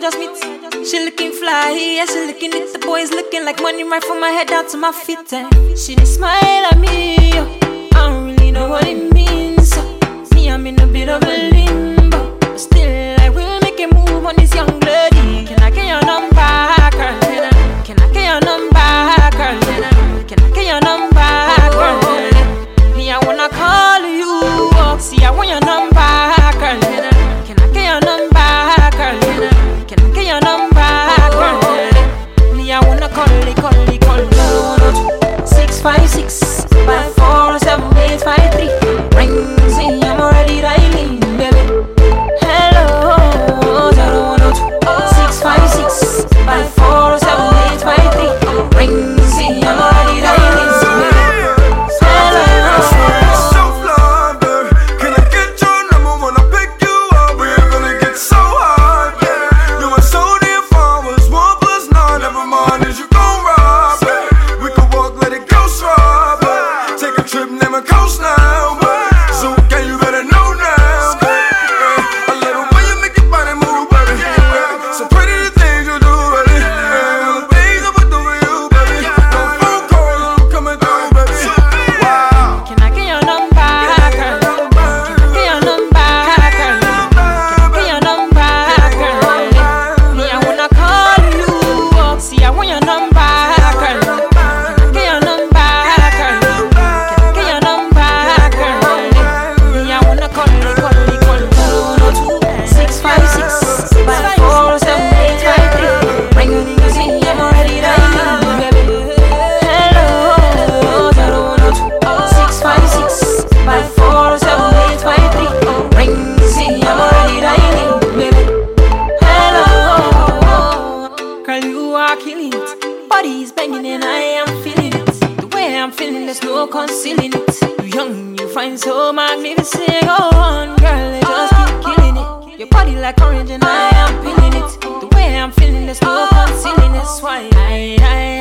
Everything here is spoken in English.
just meet. She looking fly, yeah, she looking it. The boys looking like money right from my head down to my feet. And she did smile at me, yo. I don't really know what it means. So, me, I'm in a bit of a limbo, but still I will make a move on this young lady. Can I get your number, girl? Can I get your number, girl? Can I get your number, girl? Me, I wanna call you up. See, I want your number, girl. Can I get your number, girl? Can I get your number, girl? Me, I wanna call you. 656 54 7853. Ring, see, I'm already dialing, baby. Hello, 656 54 7853. Ring, see, I'm already dialing, baby. Body's banging and I am feeling it. The way I'm feeling, there's no concealing it. You young, you find so magnificent. Go on, girl, they just keep killing it. Your body like orange and I am feeling it. The way I'm feeling, there's no concealing it. That's why I